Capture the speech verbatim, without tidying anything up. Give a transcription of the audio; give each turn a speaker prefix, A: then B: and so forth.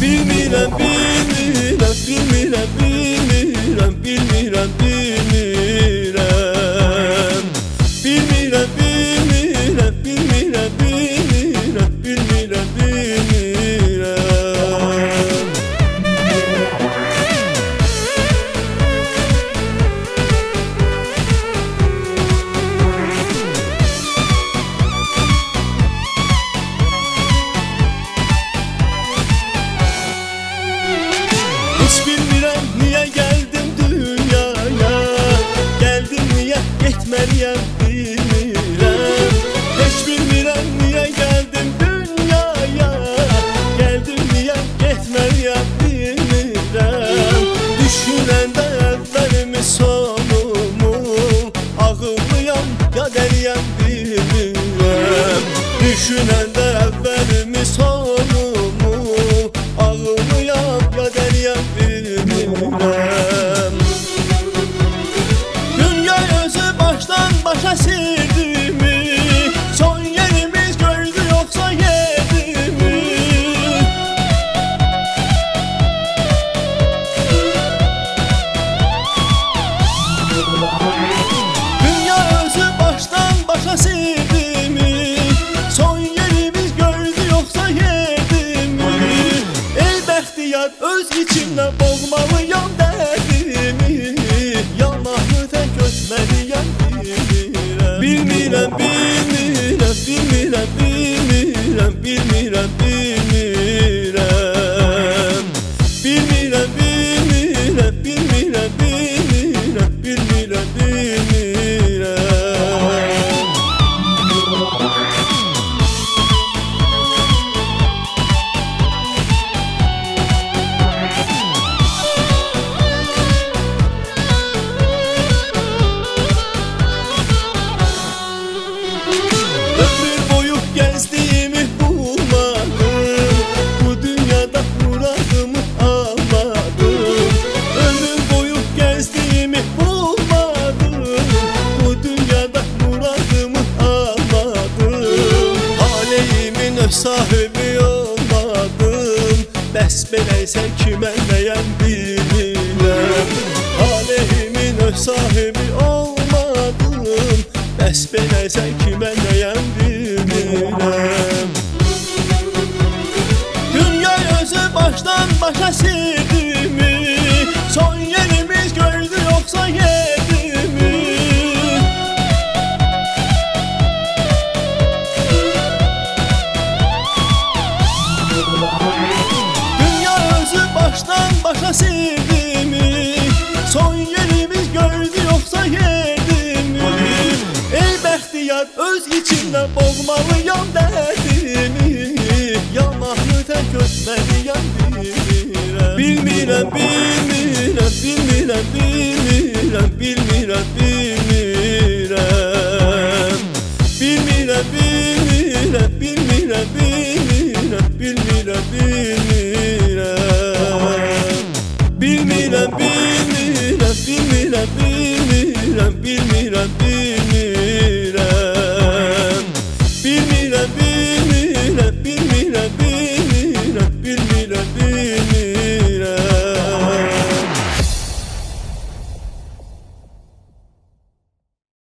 A: Bilmirəm, bilmirəm, bilmirəm, bilmirəm, bilmirəm, bilmirəm. Bilmirəm, bilmirəm, bilmirəm, bilmirəm, bilmirəm, bilmirəm. Hiç bilmirəm niyə gəldim dünyaya, gəldim niyə getməliyəm bilmirəm. Heç bilmirəm niyə gəldim dünyaya, gəldim niyə getməliyəm bilmirəm. Düşünəndə əvvəlimi sonumu, ağıllıyam ya dəliyəm bilmirəm. Düşünəndə əvvəlimi sonumu, ağıllıyam ya dəliyəm bilmirəm. Dünya özü başdan başa sildimi, son yerimiz gördü yoxsa yedimi? Dünya özü başdan başa sildimi, son yerimiz gördü yoxsa yedimi? Ey bəxtiyar öz içimdə boğmalıyam dərdimi, yanaqlı tək ötməliyəm bilmirəm. Bilmirəm, bilmirəm, bilmirəm, bilmirəm, bilmirəm, bilmirəm. Bilmirəm, bilmirəm, bilmirəm, bilmirəm, bilmirəm, bilmirəm. Ömür boyu gezdiğimi bulmadım, bu dünyada muradımı almadım. Ömür boyu gezdiğimi bulmadım, bu dünyada muradımı almadım. Taleyimin öz sahibi olmadım, bəs beləysə kimə nəyəm bilmirəm. Taleyimin öz sahibi olmadım, bəs beləysə kimə nəyəm bilmirəm. Dünya özü başdan başa sildimi, son yerimiz gördü yoxsa yedimi? Dünya özü başdan başa sildimi, son yerimiz gördü yoxsa yedimi? Ey bəxtiyar öz içimdə boğmalıyam dərdimi, yanaqlı tək ötməliyəm bilmirəm. Bilmirəm, bilmirəm, bilmirəm, bilmirəm, bilmirəm, bilmirəm. Bilmirəm, bilmirəm, bilmirəm, bilmirəm, bilmirəm, bilmirəm. Bilmirəm, bilmirəm, bilmirəm, bilmirəm, bilmirəm, bilmirəm.